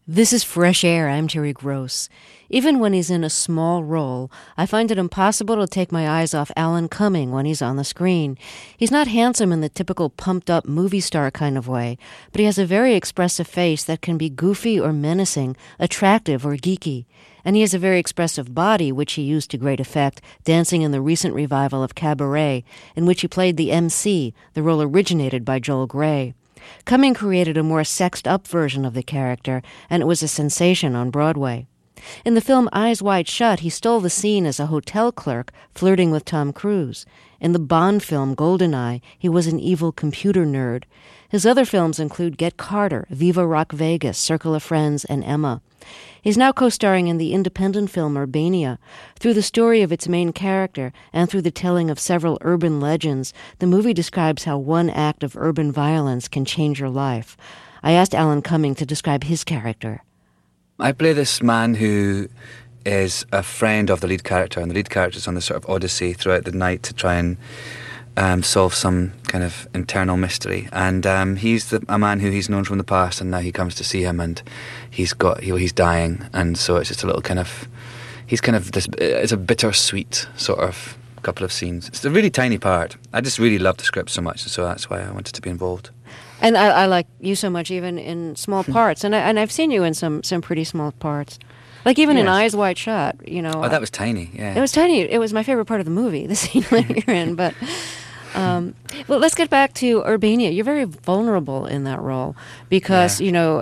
This is Fresh Air. I'm Terry Gross. Even when he's in a small role, I find it impossible to take my eyes off Alan Cumming when he's on the screen. He's not handsome in the typical pumped-up movie star kind of way, but he has a very expressive face that can be goofy or menacing, attractive or geeky. And he has a very expressive body, which he used to great effect, dancing in the recent revival of Cabaret, in which he played the MC, the role originated by Joel Grey. Cumming created a more sexed-up version of the character, and it was a sensation on Broadway. In the film Eyes Wide Shut, he stole the scene as a hotel clerk flirting with Tom Cruise. In the Bond film Goldeneye, he was an evil computer nerd. His other films include Get Carter, Viva Rock Vegas, Circle of Friends, and Emma. He's now co-starring in the independent film Urbania. Through the story of its main character and through the telling of several urban legends, the movie describes how one act of urban violence can change your life. I asked Alan Cumming to describe his character. I play this man who is a friend of the lead character, and the lead character is on this sort of odyssey throughout the night to try and solve some kind of internal mystery. And he's a man who he's known from the past, and now he comes to see him, and he's dying, and so it's just a little kind of, he's kind of this, it's a bittersweet sort of couple of scenes. It's a really tiny part. I just really love the script so much, so that's why I wanted to be involved. And I like you so much, even in small parts. And I've seen you in some pretty small parts. Like even in Eyes Wide Shut, you know. Oh, that was tiny, yeah. It was tiny. It was my favorite part of the movie, the scene that you're in. But, well, let's get back to Urbania. You're very vulnerable in that role because, you know,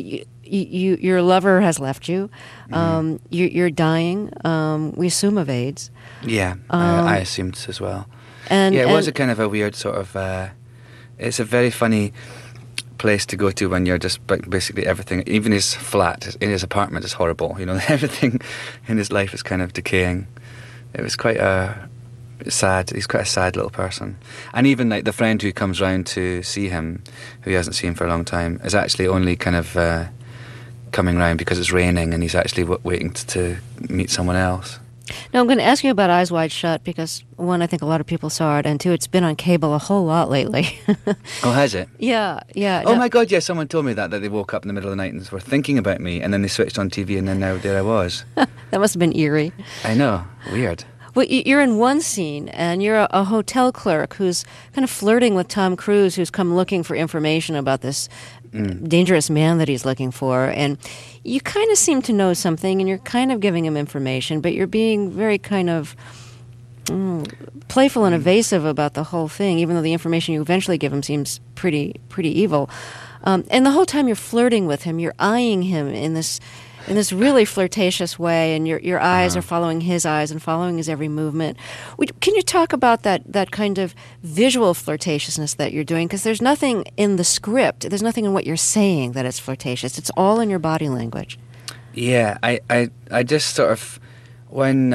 your lover has left you. You're dying, we assume of AIDS. Yeah, I assumed as well. And it was a kind of a weird sort of... it's a very funny place to go to when you're just basically everything, even his flat, in his apartment is horrible, you know, everything in his life is kind of decaying. It was quite he's quite a sad little person. And even like the friend who comes round to see him, who he hasn't seen for a long time, is actually only kind of coming round because it's raining and he's actually waiting to meet someone else. Now, I'm going to ask you about Eyes Wide Shut because, one, I think a lot of people saw it, and two, it's been on cable a whole lot lately. Oh, has it? Yeah. Oh, my God, yeah, someone told me that they woke up in the middle of the night and were thinking about me, and then they switched on TV, and then now there I was. That must have been eerie. I know, weird. Well, you're in one scene, and you're a hotel clerk who's kind of flirting with Tom Cruise, who's come looking for information about this dangerous man that he's looking for, and you kind of seem to know something, and you're kind of giving him information, but you're being very kind of playful and evasive about the whole thing, even though the information you eventually give him seems pretty evil. And the whole time you're flirting with him, you're eyeing him in this really flirtatious way, and your eyes are following his eyes and following his every movement. Can you talk about that kind of visual flirtatiousness that you're doing? Because there's nothing in the script, there's nothing in what you're saying that it's flirtatious. It's all in your body language. Yeah, I just sort of, when,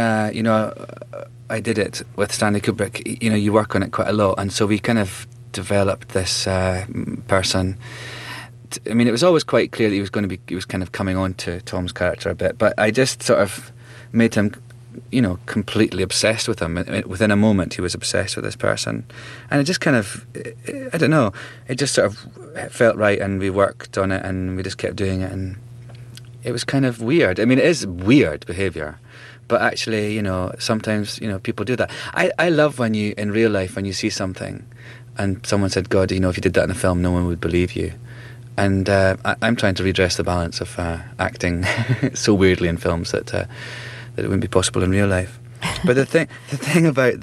I did it with Stanley Kubrick, you know, you work on it quite a lot, and so we kind of developed this person. I mean, it was always quite clear that he was kind of coming on to Tom's character a bit, but I just sort of made him, you know, completely obsessed with him. Within a moment, he was obsessed with this person. And it just kind of, I don't know, it just sort of felt right, and we worked on it, and we just kept doing it, and it was kind of weird. I mean, it is weird behaviour, but actually, you know, sometimes, you know, people do that. I love when you, in real life, when you see something, and someone said, God, you know, if you did that in a film, no one would believe you. And I'm trying to redress the balance of acting so weirdly in films that it wouldn't be possible in real life. But the thing about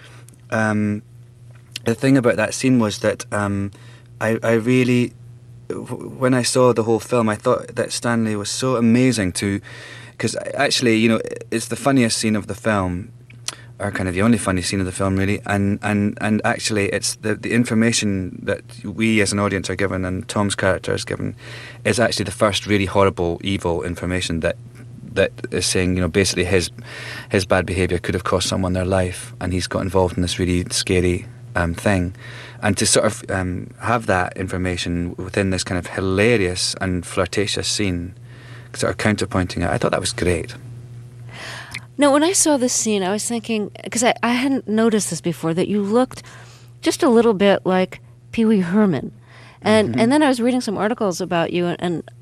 that scene was that I really, when I saw the whole film, I thought that Stanley was so amazing because actually, you know, it's the funniest scene of the film, or kind of the only funny scene of the film, really, and actually it's the information that we as an audience are given and Tom's character is given is actually the first really horrible, evil information that is saying, you know, basically his bad behaviour could have cost someone their life, and he's got involved in this really scary thing. And to sort of have that information within this kind of hilarious and flirtatious scene, sort of counterpointing it, I thought that was great. No, when I saw this scene, I was thinking, because I hadn't noticed this before, that you looked just a little bit like Pee Wee Herman. And then I was reading some articles about you, and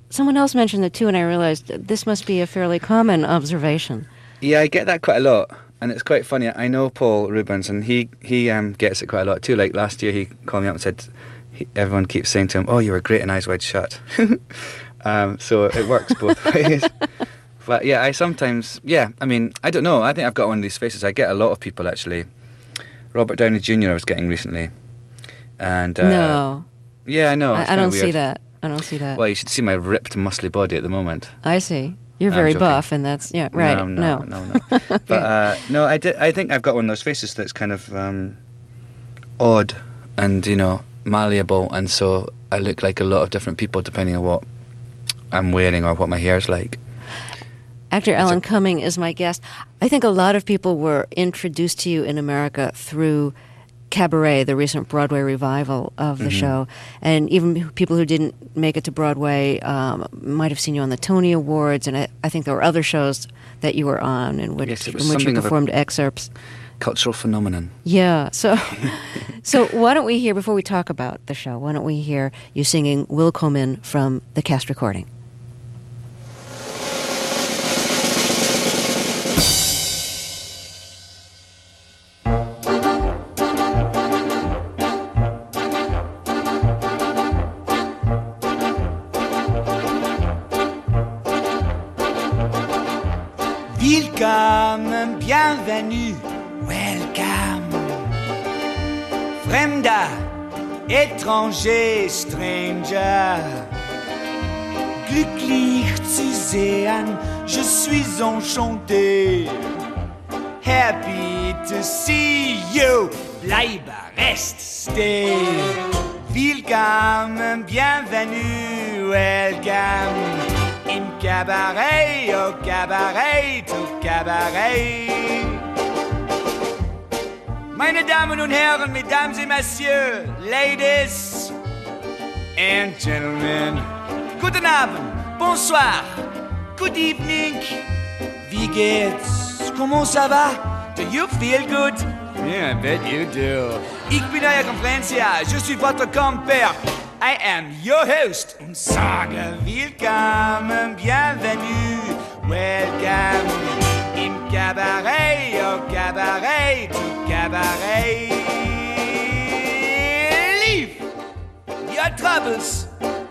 someone else mentioned it too, and I realized this must be a fairly common observation. Yeah, I get that quite a lot, and it's quite funny. I know Paul Rubens, and he gets it quite a lot too. Like last year, he called me up and said, everyone keeps saying to him, "Oh, you were great in Eyes Wide Shut." So it works both ways. But yeah, I sometimes, I mean, I don't know. I think I've got one of these faces. I get a lot of people, actually. Robert Downey Jr. I was getting recently. And no. Yeah, I know. I don't see that. I don't see that. Well, you should see my ripped, muscly body at the moment. I see. You're very buff, and that's, right. No. But no, I think I've got one of those faces that's kind of odd and, malleable, and so I look like a lot of different people depending on what I'm wearing or what my hair's like. Actor Alan Cumming is my guest. I think a lot of people were introduced to you in America through Cabaret, the recent Broadway revival of the show. And even people who didn't make it to Broadway might have seen you on the Tony Awards, and I think there were other shows that you were on in which you performed excerpts. Cultural phenomenon. Yeah. So why don't we hear, before we talk about the show, why don't we hear you singing Willkommen from the cast recording? Willkommen, bienvenue, welcome. Fremder, étranger, stranger. Glücklich zu sehen, je suis enchanté. Happy to see you, bleibe, reste, stay. Willkommen, bienvenue, welcome. Im Cabaret, au Cabaret, au Cabaret. Meine Damen und Herren, Mesdames et Messieurs, Ladies and Gentlemen, guten Abend, bonsoir, good evening, wie geht's, comment ça va, do you feel good? Yeah, I bet you do. Ich bin euer Conferencia, je suis votre compère. I am your host und sage willkommen, bienvenue, welcome im Cabaret, au Cabaret, au Cabaret. Leave your troubles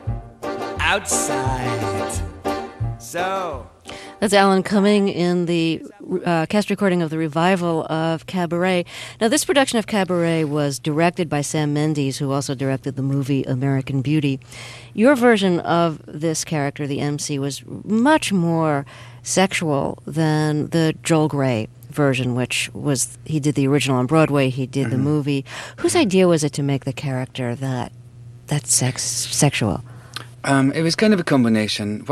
outside. So... That's Alan Cumming in the cast recording of the revival of Cabaret. Now, this production of Cabaret was directed by Sam Mendes, who also directed the movie American Beauty. Your version of this character, the MC, was much more sexual than the Joel Grey version, which was, he did the original on Broadway, he did the movie. Whose idea was it to make the character that sexual? It was kind of a combination.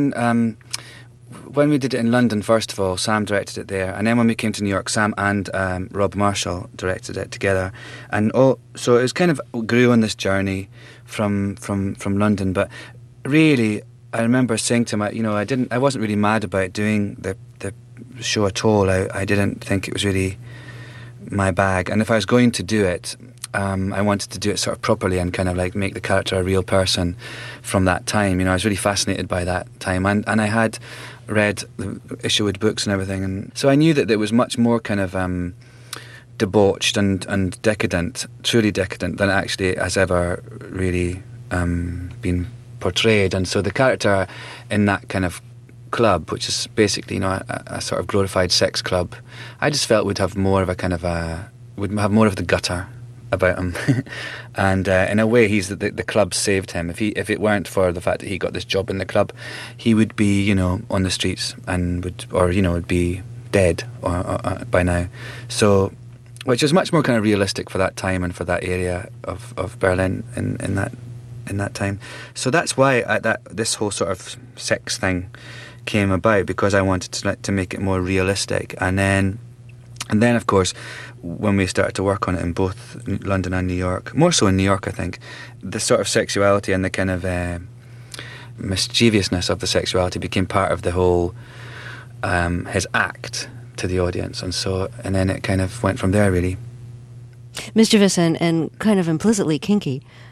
When we did it in London, first of all, Sam directed it there, and then when we came to New York, Sam and Rob Marshall directed it together, and so it was kind of grew on this journey from London. But really, I remember saying to him, I wasn't really mad about doing the show at all. I didn't think it was really my bag, and if I was going to do it, I wanted to do it sort of properly and kind of like make the character a real person from that time. I was really fascinated by that time, and I had read the Isherwood books and everything, and so I knew that it was much more kind of debauched and decadent, truly decadent, than it actually has ever really been portrayed. And so the character in that kind of club, which is basically a sort of glorified sex club, I just felt would have more of a kind of would have more of the gutter about him. And in a way, the club saved him. If it weren't for the fact that he got this job in the club, he would be on the streets and would be dead or by now. So, which is much more kind of realistic for that time and for that area of Berlin in that time. So that's why this whole sort of sex thing came about, because I wanted to make it more realistic. And then of course, when we started to work on it in both London and New York, more so in New York, I think, the sort of sexuality and the kind of mischievousness of the sexuality became part of the whole his act to the audience, and then it kind of went from there, really. Mischievous and kind of implicitly kinky.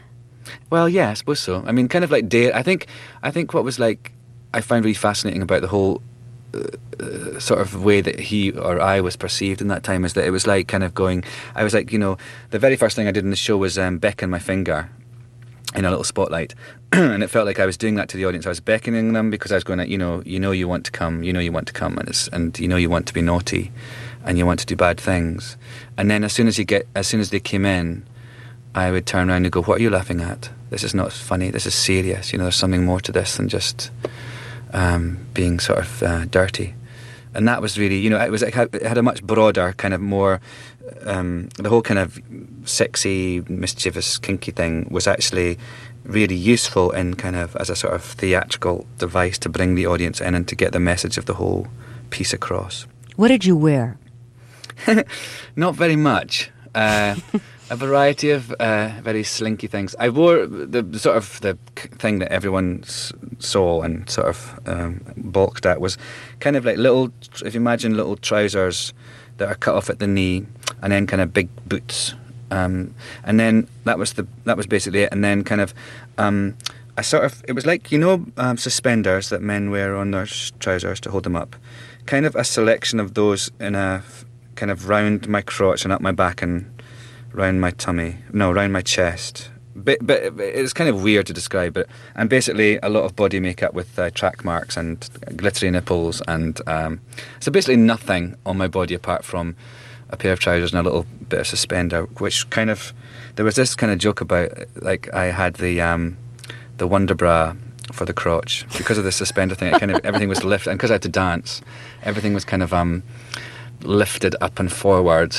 Well, yeah, I suppose so. I mean, kind of like I think what was like I found really fascinating about the whole sort of way that he or I was perceived in that time is that it was like kind of going. I was like, the very first thing I did in the show was beckon my finger in a little spotlight, and it felt like I was doing that to the audience. I was beckoning them because I was going, you want to come, you want to come, and you want to be naughty, and you want to do bad things, and then as soon as they came in, I would turn around and go, "What are you laughing at? This is not funny. This is serious. There's something more to this than just being sort of dirty." And that was really, it had a much broader kind of more. The whole kind of sexy, mischievous, kinky thing was actually really useful in kind of as a sort of theatrical device to bring the audience in and to get the message of the whole piece across. What did you wear? Not very much. A variety of very slinky things. I wore the sort of the thing that everyone saw and sort of balked at was kind of like little, if you imagine little trousers that are cut off at the knee, and then kind of big boots, and then that was basically it. And then kind of it was like suspenders that men wear on their trousers to hold them up, kind of a selection of those in a kind of round my crotch and up my back and round my chest. But it's kind of weird to describe it. And basically a lot of body makeup with track marks and glittery nipples, and so basically nothing on my body apart from a pair of trousers and a little bit of suspender. Which kind of, there was this kind of joke about, like, I had the Wonder Bra for the crotch because of the suspender thing. It kind of everything was lifted, and because I had to dance, everything was kind of lifted up and forward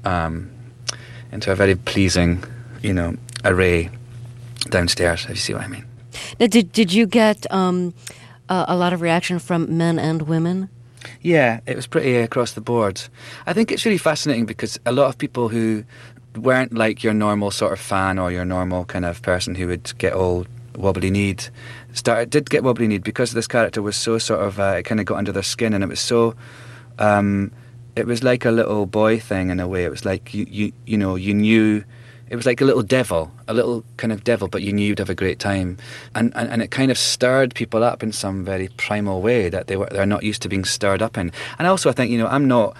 into a very pleasing, array downstairs, if you see what I mean. Now, did you get a lot of reaction from men and women? Yeah, it was pretty across the board. I think it's really fascinating because a lot of people who weren't like your normal sort of fan or your normal kind of person who would get all wobbly-kneed did get wobbly-kneed because this character was so sort of it kind of got under their skin, and it was so it was like a little boy thing in a way. It was like you knew. It was like a little kind of devil, but you knew you'd have a great time, and it kind of stirred people up in some very primal way that they're not used to being stirred up in. And also, I think I'm not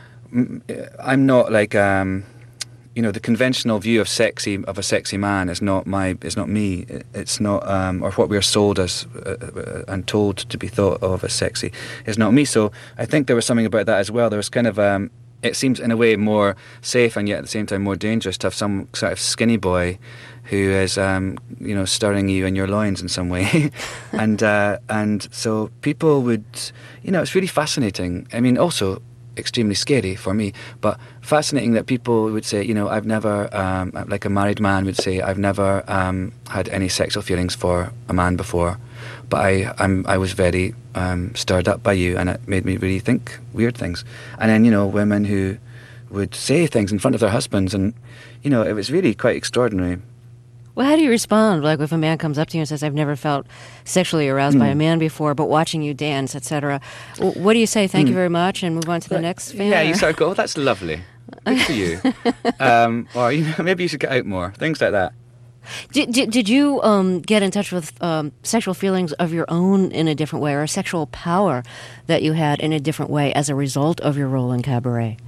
like the conventional view of a sexy man is not me. It's not or what we're sold as and told to be thought of as sexy is not me. So I think there was something about that as well. There was kind of it seems in a way more safe and yet at the same time more dangerous to have some sort of skinny boy who is stirring you in your loins in some way. and so people would, it's really fascinating. I mean, also extremely scary for me, but fascinating that people would say, I've never, like a married man would say, I've never had any sexual feelings for a man before, but I was very stirred up by you, and it made me really think weird things. And then women who would say things in front of their husbands, and it was really quite extraordinary. Well, how do you respond? Like if a man comes up to you and says, "I've never felt sexually aroused by a man before, but watching you dance, etc." What do you say? Thank you very much, and move on to the next fan? Yeah, you sort of go, "Oh, that's lovely. Good for you." Or maybe you should get out more. Things like that. Did you get in touch with sexual feelings of your own in a different way, or a sexual power that you had in a different way as a result of your role in Cabaret?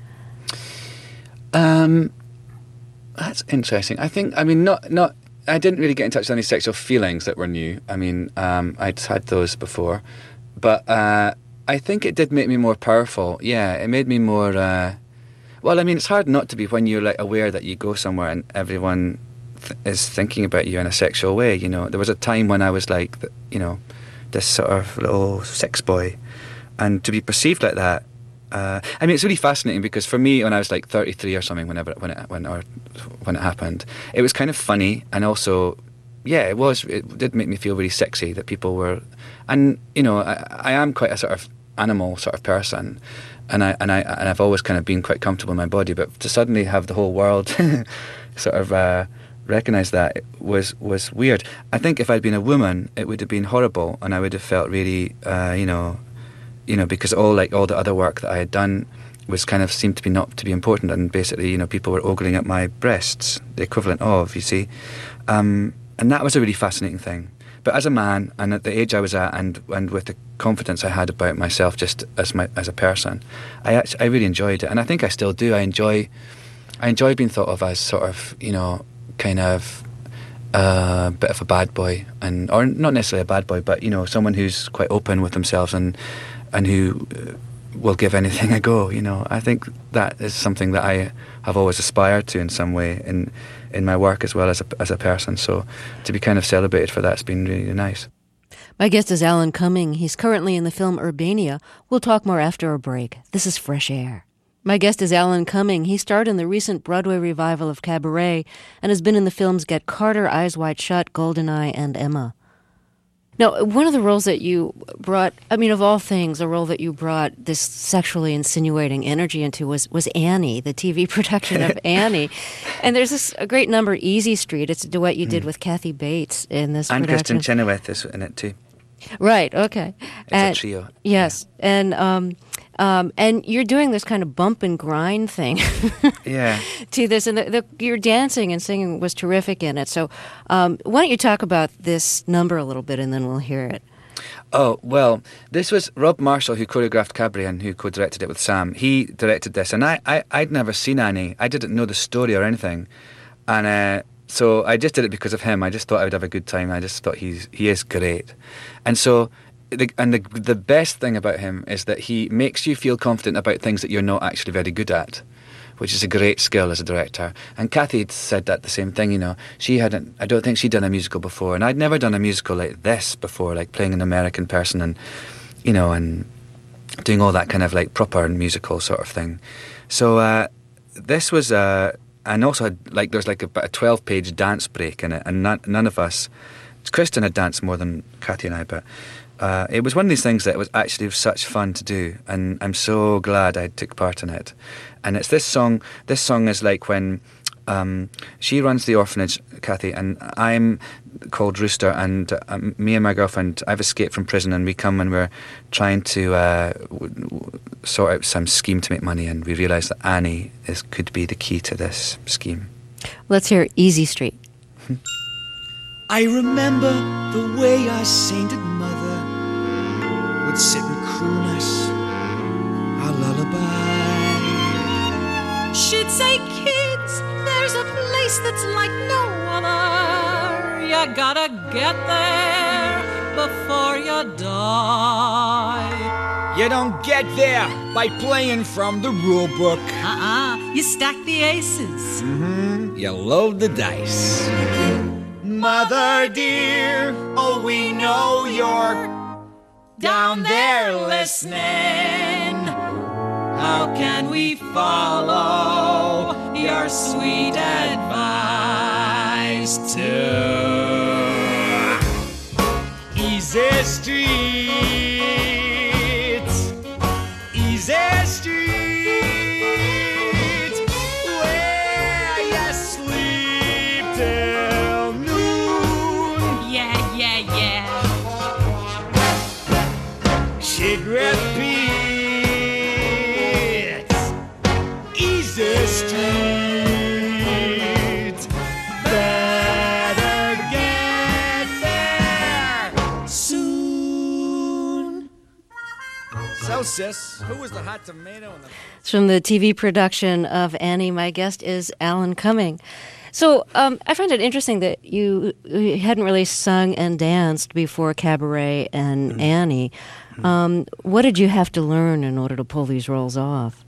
That's interesting. Not. I didn't really get in touch with any sexual feelings that were new. I mean, I'd had those before, but I think it did make me more powerful. Yeah, it made me more. It's hard not to be when you're like aware that you go somewhere and everyone is thinking about you in a sexual way. There was a time when I was like, this sort of little sex boy, and to be perceived like that. It's really fascinating because for me, when I was like 33 or something, when it happened, it was kind of funny, and also, yeah, it did make me feel really sexy that people were, and I am quite a sort of animal sort of person, and I've always kind of been quite comfortable in my body, but to suddenly have the whole world sort of recognise that was weird. I think if I'd been a woman, it would have been horrible, and I would have felt really, because all the other work that I had done was kind of seemed to be not to be important, and basically, people were ogling at my breasts, the equivalent of, you see. And that was a really fascinating thing. But as a man, and at the age I was at, and with the confidence I had about myself, just as a person, I really enjoyed it, and I think I still do. I enjoy being thought of as sort of, you know, kind of a bit of a bad boy, or not necessarily a bad boy, but, you know, someone who's quite open with themselves and who will give anything a go. You know, I think that is something that I have always aspired to in some way in my work as well as a person. So to be kind of celebrated for that's been really nice. My guest is Alan Cumming. He's currently in the film Urbania. We'll talk more after a break. This is Fresh Air. My guest is Alan Cumming. He starred in the recent Broadway revival of Cabaret and has been in the films Get Carter, Eyes Wide Shut, Goldeneye, and Emma. Now, one of the roles that you brought, I mean, of all things, a role that you brought this sexually insinuating energy into was Annie, the TV production of Annie. And there's a great number, Easy Street. It's a duet you did with Kathy Bates in this and production. And Kristin Chenoweth is in it too. Right, okay. It's a trio. Yes, yeah. And you're doing this kind of bump and grind thing yeah. to this, and your dancing and singing was terrific in it. So why don't you talk about this number a little bit, and then we'll hear it. Oh, well, this was Rob Marshall, who choreographed Cabaret and who co-directed it with Sam. He directed this, and I'd never seen Annie. I didn't know the story or anything. And so I just did it because of him. I just thought I would have a good time. I just thought he is great. And so the best thing about him is that he makes you feel confident about things that you're not actually very good at, which is a great skill as a director. And Kathy said that the same thing, you know. I don't think she'd done a musical before, and I'd never done a musical like this before, like playing an American person and, you know, and doing all that kind of like proper musical sort of thing. So this was, and also there's like about a 12-page dance break in it, and none of us, Kristin had danced more than Kathy and I, but it was one of these things that was actually such fun to do, and I'm so glad I took part in it. And it's this song. This song is like when she runs the orphanage, Kathy, and I'm called Rooster, and me and my girlfriend, I've escaped from prison, and we come and we're trying to sort out some scheme to make money, and we realise that Annie could be the key to this scheme. Let's hear Easy Street. I remember the way our sainted mother would sit and croon us our lullaby. She'd say, kids, there's a place that's like no other. You gotta get there before you die. You don't get there by playing from the rule book. You stack the aces. You load the dice. Mother dear, oh, we know you're down there listening. How can we follow your sweet advice too? Easy street, easy street, where you sleep till noon. Yeah. She'd repeat, easy street, better get there soon. So, sis, who was the hot tomato in the... It's from the TV production of Annie. My guest is Alan Cumming. So I find it interesting that you hadn't really sung and danced before Cabaret and Annie. What did you have to learn in order to pull these roles off?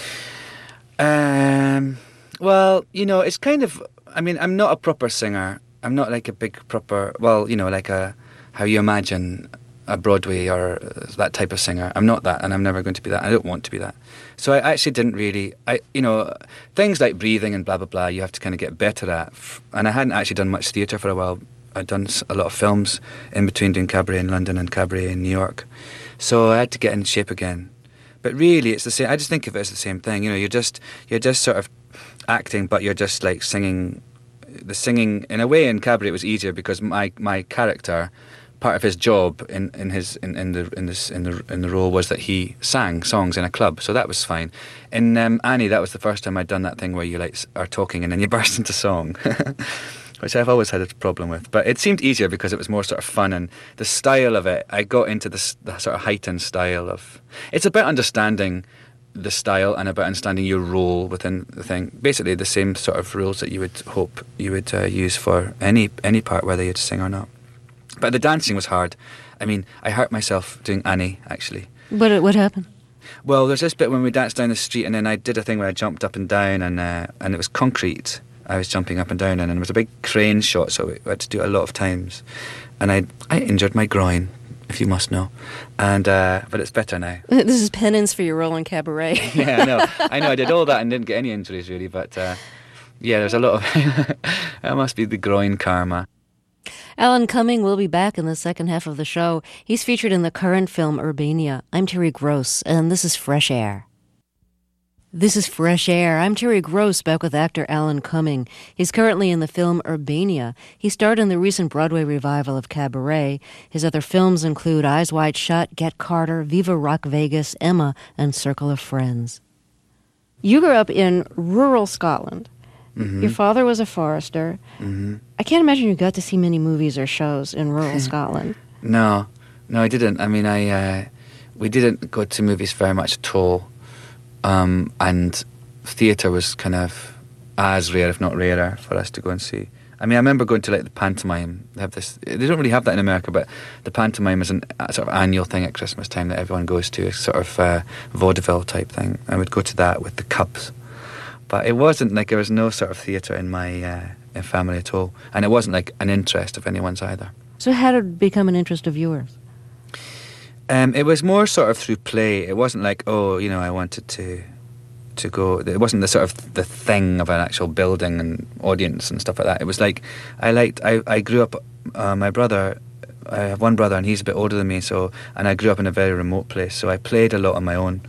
Well, you know, it's kind of, I mean, I'm not a proper singer. I'm not like a big proper, well, you know, like how you imagine a Broadway or that type of singer. I'm not that, and I'm never going to be that. I don't want to be that. So I actually didn't really, you know, things like breathing and blah, blah, blah, you have to kind of get better at. And I hadn't actually done much theatre for a while. I'd done a lot of films in between doing Cabaret in London and Cabaret in New York. So I had to get in shape again. But really, it's the same. I just think of it as the same thing. You know, you're just sort of acting, but you're just like singing. The singing, in a way, in Cabaret was easier because my character, part of his job in the role was that he sang songs in a club, so that was fine. In Annie, that was the first time I'd done that thing where you like are talking and then you burst into song. which I've always had a problem with. But it seemed easier because it was more sort of fun, and the style of it, I got into the sort of heightened style of... It's about understanding the style and about understanding your role within the thing. Basically the same sort of rules that you would hope you would use for any part, whether you'd sing or not. But the dancing was hard. I mean, I hurt myself doing Annie, actually. What happened? Well, there's this bit when we danced down the street, and then I did a thing where I jumped up and down, and it was concrete. I was jumping up and down, and it was a big crane shot, so we had to do it a lot of times. And I injured my groin, if you must know. And but it's better now. This is penance for your role in Cabaret. Yeah, I know. I did all that and didn't get any injuries, really. But yeah, there's a lot of... That must be the groin karma. Alan Cumming will be back in the second half of the show. He's featured in the current film Urbania. I'm Terry Gross, and this is Fresh Air. This is Fresh Air. I'm Terry Gross, back with actor Alan Cumming. He's currently in the film Urbania. He starred in the recent Broadway revival of Cabaret. His other films include Eyes Wide Shut, Get Carter, Viva Rock Vegas, Emma, and Circle of Friends. You grew up in rural Scotland. Mm-hmm. Your father was a forester. Mm-hmm. I can't imagine you got to see many movies or shows in rural Scotland. No, I didn't. I mean, we didn't go to movies very much at all. And theatre was kind of as rare, if not rarer, for us to go and see. I mean, I remember going to like the pantomime. They don't really have that in America, but the pantomime is a sort of annual thing at Christmas time that everyone goes to, a sort of vaudeville type thing. I would go to that with the Cubs. But it wasn't like there was no sort of theatre in my family at all. And it wasn't like an interest of anyone's either. So how did it become an interest of yours? It was more sort of through play. It wasn't like, I wanted to go. It wasn't the sort of the thing of an actual building and audience and stuff like that. It was like, I grew up, my brother, I have one brother and he's a bit older than me, and I grew up in a very remote place, so I played a lot on my own.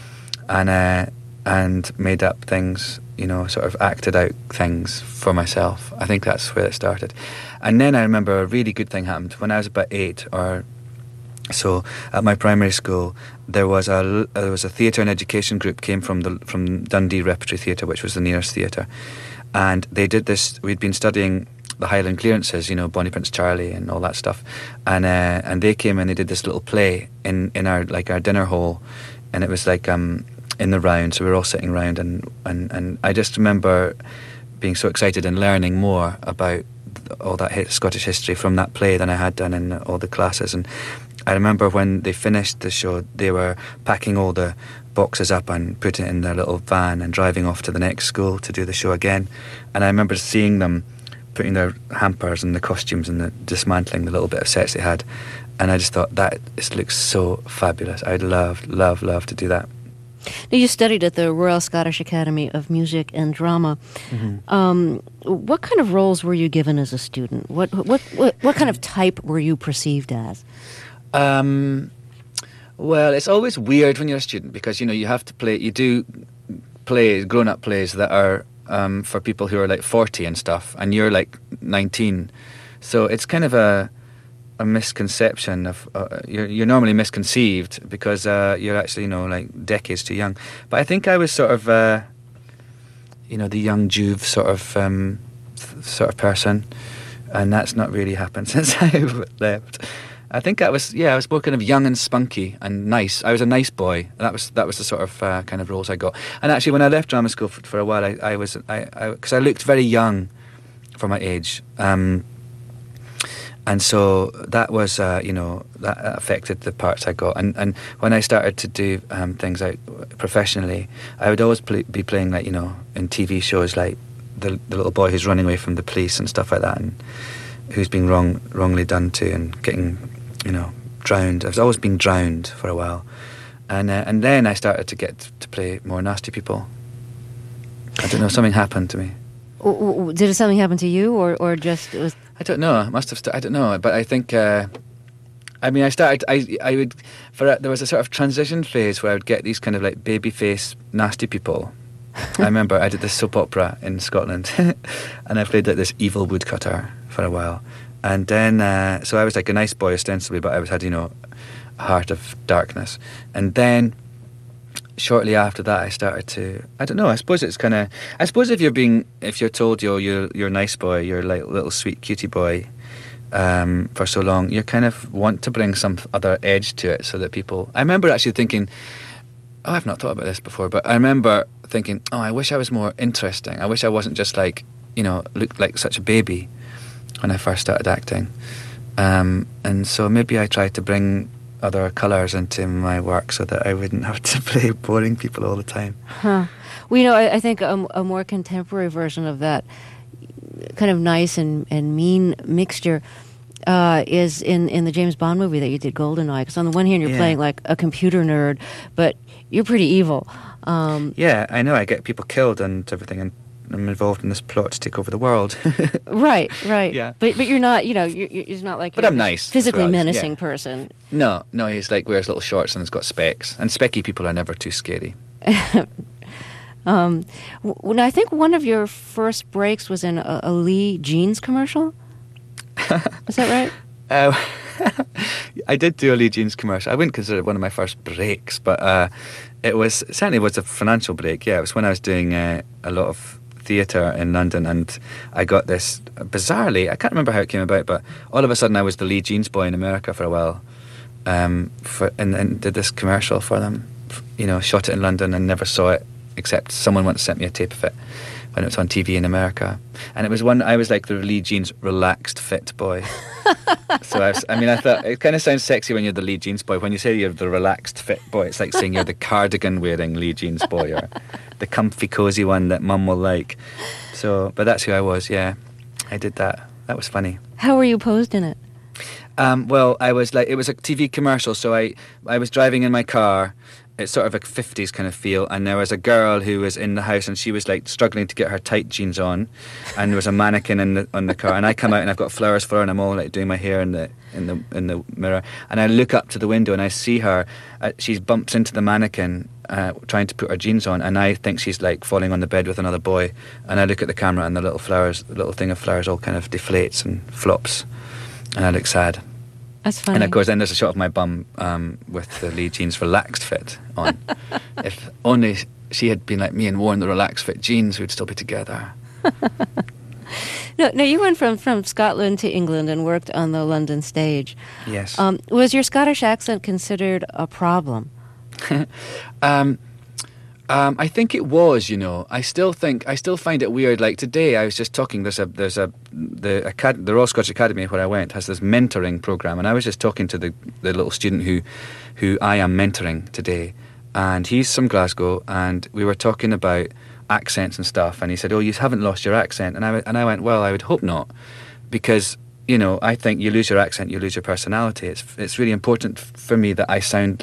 And made up things, sort of acted out things for myself. I think that's where it started. And then I remember a really good thing happened when I was about 8 or so. At my primary school, there was a theatre and education group came from Dundee Repertory Theatre, which was the nearest theatre, and they did this. We'd been studying the Highland clearances, Bonnie Prince Charlie and all that stuff, and they came and they did this little play in our dinner hall, and it was like in the round, so we were all sitting round, and I just remember being so excited and learning more about all that Scottish history from that play than I had done in all the classes. And I remember when they finished the show, they were packing all the boxes up and putting it in their little van and driving off to the next school to do the show again. And I remember seeing them putting their hampers and the costumes and dismantling the little bit of sets they had, and I just thought, this looks so fabulous. I'd love to do that. Now, you studied at the Royal Scottish Academy of Music and Drama. Mm-hmm. What kind of roles were you given as a student? What kind of type were you perceived as? Well, it's always weird when you're a student because you have to play. You do grown-up plays that are for people who are like 40 and stuff, and you're like 19. So it's kind of a misconception of you're normally misconceived because you're actually like decades too young. But I think I was sort of the young Juve sort of person, and that's not really happened since I left. I think I was more kind of young and spunky and nice. I was a nice boy. That was the sort of kind of roles I got. And actually, when I left drama school for a while, I was because I looked very young for my age. And so that was, that affected the parts I got. And when I started to do things out professionally, I would always be playing, like, in TV shows, like the little boy who's running away from the police and stuff like that, and who's being wrongly done to and getting, drowned. I was always being drowned for a while. And then I started to get to play more nasty people. I don't know, something happened to me. Did something happen to you, or just... It was... I don't know. It must have. I don't know. But I think. I started. I would. There was a sort of transition phase where I would get these kind of like baby face nasty people. I remember I did this soap opera in Scotland, and I played like this evil woodcutter for a while, and then so I was like a nice boy ostensibly, but I had a heart of darkness, and then shortly after that, I started to. I don't know. I suppose it's kind of. I suppose if you're told you're a nice boy, you're like little sweet cutie boy, for so long, you kind of want to bring some other edge to it, so that people. I remember actually thinking, oh, I've not thought about this before, but I remember thinking, oh, I wish I was more interesting. I wish I wasn't just like, looked like such a baby when I first started acting, and so maybe I tried to bring other colours into my work so that I wouldn't have to play boring people all the time. Huh. Well, I think a more contemporary version of that kind of nice and mean mixture is in the James Bond movie that you did, GoldenEye. Because on the one hand, you're playing like a computer nerd, but you're pretty evil. Yeah, I know. I get people killed and everything, and I'm involved in this plot to take over the world. Right. Yeah. But you're not, you're not like. But I'm nice. Physically menacing person. No, he's like wears little shorts and has got specs. And specky people are never too scary. When I think one of your first breaks was in a Lee Jeans commercial. Is that right? I did do a Lee Jeans commercial. I wouldn't consider it one of my first breaks, but it certainly was a financial break. Yeah, it was when I was doing a lot of theatre in London, and I got this bizarrely. I can't remember how it came about, but all of a sudden I was the Lee Jeans boy in America for a while, and did this commercial for them. Shot it in London and never saw it, except someone once sent me a tape of it when it was on TV in America, and it was I was like the Lee Jeans relaxed fit boy. So I thought it kind of sounds sexy when you're the Lee Jeans boy. When you say you're the relaxed fit boy, it's like saying you're the cardigan wearing Lee Jeans boy, or the comfy cozy one that mum will like. So, but that's who I was. Yeah, I did that. That was funny. How were you posed in it? Well, I was like, it was a TV commercial, so I was driving in my car. It's sort of a 50s kind of feel, and there was a girl who was in the house, and she was like struggling to get her tight jeans on, and there was a mannequin on the car, and I come out and I've got flowers for her, and I'm all like doing my hair in the mirror, and I look up to the window and I see her. She bumps into the mannequin trying to put her jeans on, and I think she's like falling on the bed with another boy, and I look at the camera and the little thing of flowers all kind of deflates and flops, and I look sad. That's funny. And of course, then there's a shot of my bum with the Lee Jeans relaxed fit on. If only she had been like me and worn the relaxed fit jeans, we'd still be together. No, you went from Scotland to England and worked on the London stage. Yes. Was your Scottish accent considered a problem? I think it was. I still find it weird. Like today, I was just talking. The Royal Scottish Academy where I went has this mentoring program, and I was just talking to the little student who I am mentoring today, and he's from Glasgow, and we were talking about accents and stuff, and he said, "Oh, you haven't lost your accent," and I went, "Well, I would hope not, because I think you lose your accent, you lose your personality. It's really important for me that I sound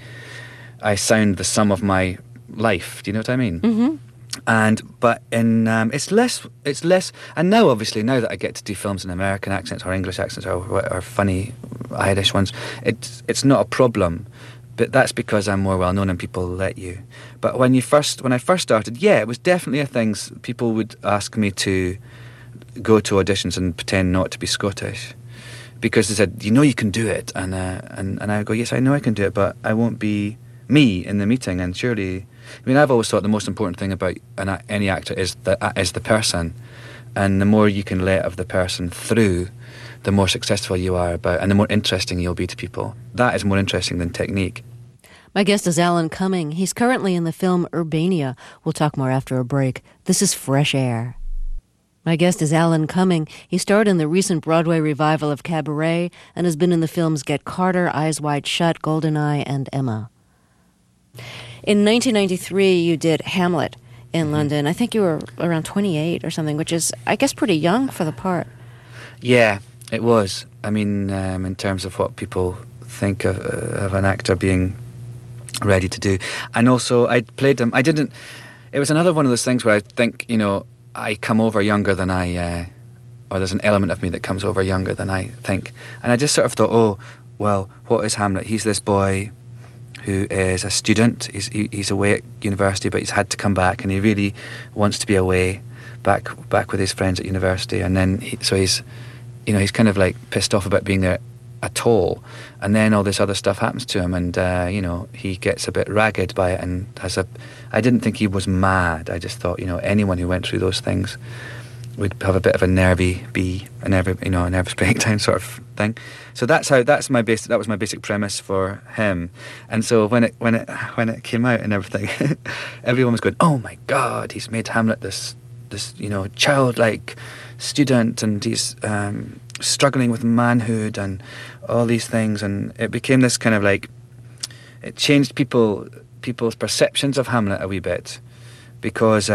the sum of my life. Do you know what I mean?" Mm-hmm. But it's less. And now, obviously, now that I get to do films in American accents or English accents or funny Irish ones, it's not a problem. But that's because I'm more well known and people let you. But when I first started, yeah, it was definitely a thing. People would ask me to go to auditions and pretend not to be Scottish, because they said, you can do it, and I would go, yes, I know I can do it, but I won't be me in the meeting. And surely, I've always thought the most important thing about any actor is the person, and the more you can let of the person through, the more successful you are and the more interesting you'll be to people. That is more interesting than technique. My guest is Alan Cumming. He's currently in the film Urbania. We'll talk more after a break. This is Fresh Air. My guest is Alan Cumming. He starred in the recent Broadway revival of Cabaret and has been in the films Get Carter, Eyes Wide Shut, GoldenEye, and Emma. In 1993, you did Hamlet in London. I think you were around 28 or something, which is, I guess, pretty young for the part. Yeah, it was. In terms of what people think of an actor being ready to do. And also, I played him. It was another one of those things where I think, I come over younger than or there's an element of me that comes over younger than I think. And I just sort of thought, oh, well, what is Hamlet? He's this boy who is a student. He's away at university, but he's had to come back, and he really wants to be away, back with his friends at university. And then he's kind of like pissed off about being there at all, and then all this other stuff happens to him, and you know, he gets a bit ragged by it, and I didn't think he was mad. I just thought, you know, anyone who went through those things would have a bit of a nervous breakdown sort of thing. So that was my basic premise for him. And so when it came out and everything, everyone was going, "Oh my God, he's made Hamlet this you know, childlike student, and he's struggling with manhood and all these things." And it became this kind of like, it changed people's perceptions of Hamlet a wee bit, because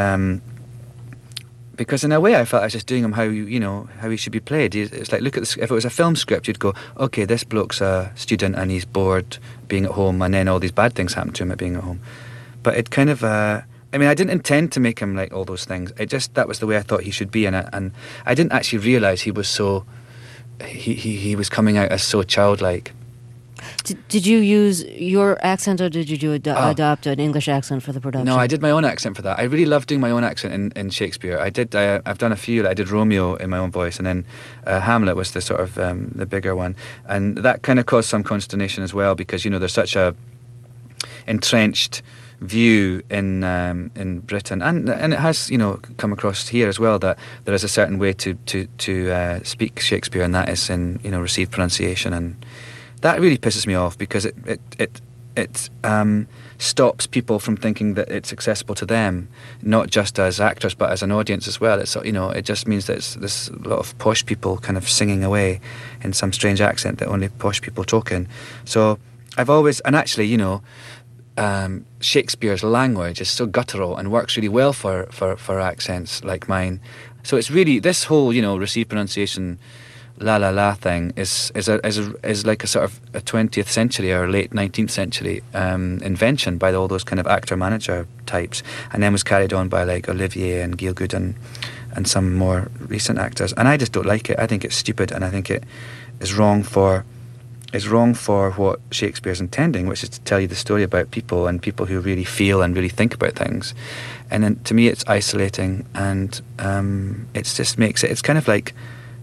in a way I felt I was just doing him how he should be played. It's like, look at this. If it was a film script, you'd go, okay, this bloke's a student and he's bored being at home, and then all these bad things happen to him at being at home. But it kind of, I didn't intend to make him like all those things. That was the way I thought he should be in it, and I didn't actually realise he was so, he was coming out as so childlike. Did you use your accent, or did you adopt an English accent for the production? No, I did my own accent for that. I really love doing my own accent in Shakespeare. I've done a few. I did Romeo in my own voice, and then Hamlet was the sort of the bigger one, and that kind of caused some consternation as well, because, you know, there's such a entrenched view in Britain, and it has, you know, come across here as well, that there is a certain way to speak Shakespeare, and that is in, you know, received pronunciation, and that really pisses me off, because it stops people from thinking that it's accessible to them, not just as actors but as an audience as well. It's, you know, it just means that there's a lot of posh people kind of singing away in some strange accent that only posh people talk in. So I've always, and actually, you know, Shakespeare's language is so guttural and works really well for accents like mine. So it's really, this whole, you know, received pronunciation la la la thing is like a sort of a 20th century or late 19th century invention by all those kind of actor manager types, and then was carried on by like Olivier and Gielgud and some more recent actors. And I just don't like it. I think it's stupid, and I think it is wrong for what Shakespeare's intending, which is to tell you the story about people, and people who really feel and really think about things. And then to me it's isolating, and it just makes it, it's kind of like,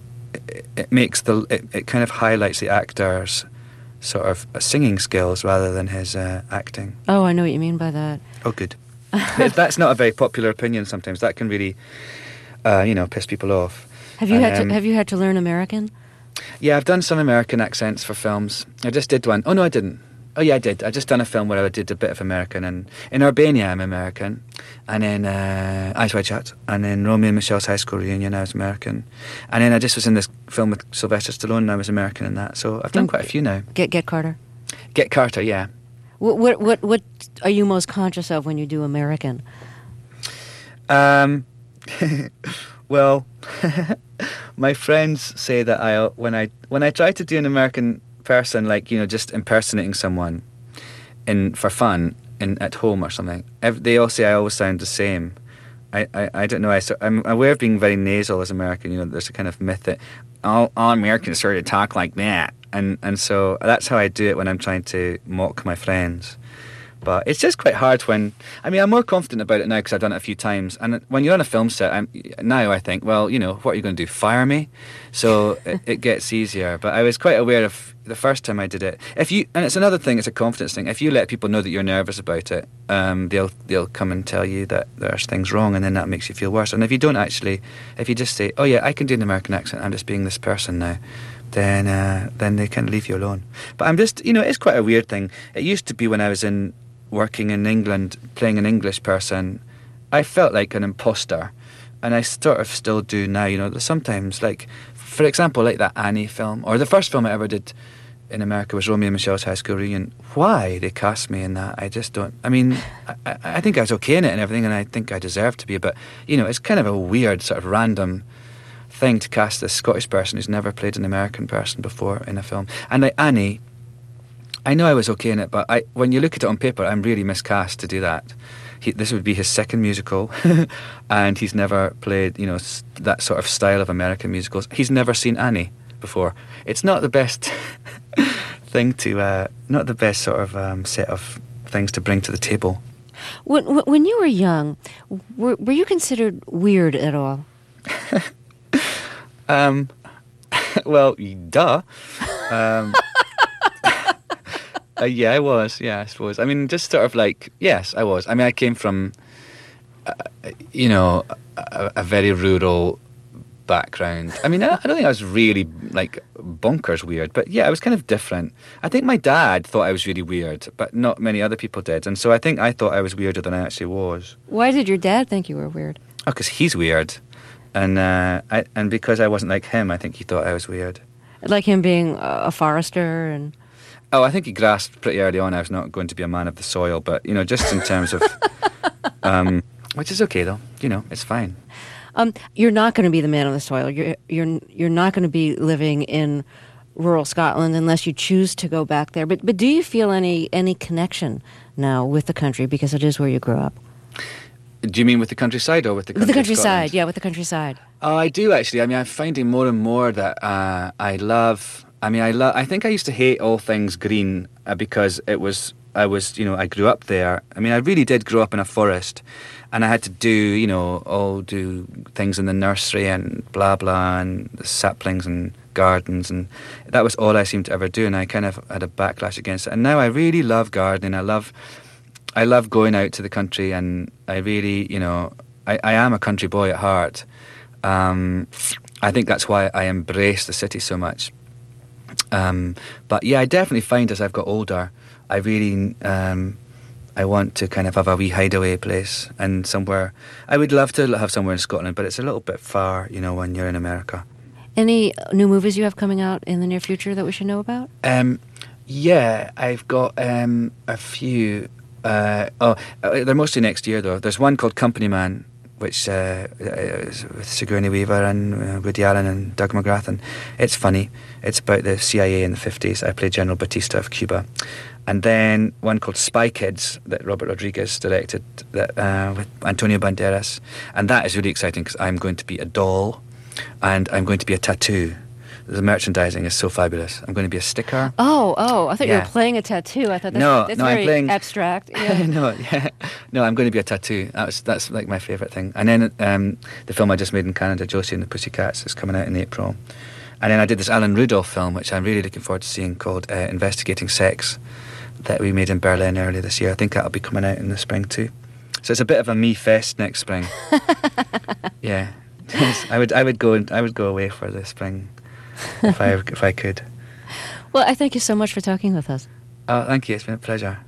it kind of highlights the actor's sort of singing skills rather than his acting. Oh, I know what you mean by that. Oh, good. That's not a very popular opinion sometimes. That can really, piss people off. Have you had to learn American? Yeah, I've done some American accents for films. I just did one. Oh, no, I didn't. Oh, yeah, I did. I just done a film where I did a bit of American, and in Urbania I'm American, and in Eyes Wide Shut, and in Romeo and Michelle's High School Reunion I was American, and then I just was in this film with Sylvester Stallone and I was American in that. So I've done quite a few now. Get Carter. Get Carter, yeah. What are you most conscious of when you do American? Well, my friends say that when I try to do an American person, like, you know, just impersonating someone for fun at home or something, they all say I always sound the same. I don't know. I'm aware of being very nasal as American. You know, there's a kind of myth that all Americans sort of talk like that, and so that's how I do it when I'm trying to mock my friends. But it's just quite hard I'm more confident about it now because I've done it a few times. And when you're on a film set, I think, well, you know, what are you going to do, fire me? So it gets easier. But I was quite aware of the first time I did it. And it's another thing, it's a confidence thing. If you let people know that you're nervous about it, they'll come and tell you that there's things wrong, and then that makes you feel worse. And if you don't actually, if you just say, oh yeah, I can do an American accent, I'm just being this person now, then they can leave you alone. But I'm just, you know, it's quite a weird thing. It used to be when I was working in England, playing an English person, I felt like an imposter, and I sort of still do now. You know, sometimes, like, for example, like that Annie film, or the first film I ever did in America was Romeo and Michelle's High School Reunion. Why they cast me in that, I just don't. I mean, I think I was okay in it and everything, and I think I deserved to be, but, you know, it's kind of a weird sort of random thing to cast this Scottish person who's never played an American person before in a film. And like Annie, I know I was okay in it, but when you look at it on paper, I'm really miscast to do that. This would be his second musical, and he's never played, you know, that sort of style of American musicals. He's never seen Annie before. It's not the best thing not the best sort of set of things to bring to the table. When you were young, were you considered weird at all? Well, duh. Yeah, I was. Yeah, I suppose. I mean, just sort of like, yes, I was. I mean, I came from, a very rural background. I mean, I don't think I was really like bonkers weird, but yeah, I was kind of different. I think my dad thought I was really weird, but not many other people did, and so I think I thought I was weirder than I actually was. Why did your dad think you were weird? Oh, because he's weird, and because I wasn't like him, I think he thought I was weird. Like him being a forester and... Oh, I think he grasped pretty early on I was not going to be a man of the soil, but, just in terms of... which is okay, though. It's fine. You're not going to be the man of the soil. You're not going to be living in rural Scotland unless you choose to go back there. But do you feel any connection now with the country, because it is where you grew up? Do you mean with the countryside or with the country? With the countryside, yeah, with the countryside. Oh, I do, actually. I mean, I'm finding more and more that I think I used to hate all things green because I grew up there. I mean, I really did grow up in a forest, and I had to do things in the nursery and blah, blah, and the saplings and gardens, and that was all I seemed to ever do, and I kind of had a backlash against it. And now I really love gardening. I love going out to the country, and I really, I am a country boy at heart. I think that's why I embrace the city so much. But yeah, I definitely find as I've got older, I really I want to kind of have a wee hideaway place and somewhere. I would love to have somewhere in Scotland, but it's a little bit far, when you're in America. Any new movies you have coming out in the near future that we should know about? Yeah, I've got a few. They're mostly next year, though. There's one called Company Man, which is with Sigourney Weaver and Woody Allen and Doug McGrath, and it's funny. It's about the CIA in the 50s. I play General Batista of Cuba. And then one called Spy Kids that Robert Rodriguez directed with Antonio Banderas. And that is really exciting because I'm going to be a doll and I'm going to be a tattoo. The merchandising is so fabulous. I'm going to be a sticker. Oh! I thought you were playing a tattoo. I thought that's very I'm playing, abstract. Yeah. No, I'm going to be a tattoo. That's like my favourite thing. And then the film I just made in Canada, Josie and the Pussycats, is coming out in April. And then I did this Alan Rudolph film, which I'm really looking forward to seeing, called Investigating Sex, that we made in Berlin earlier this year. I think that'll be coming out in the spring too. So it's a bit of a me fest next spring. Yeah, I would go away for the spring. If I could. Well, I thank you so much for talking with us. Oh, thank you. It's been a pleasure.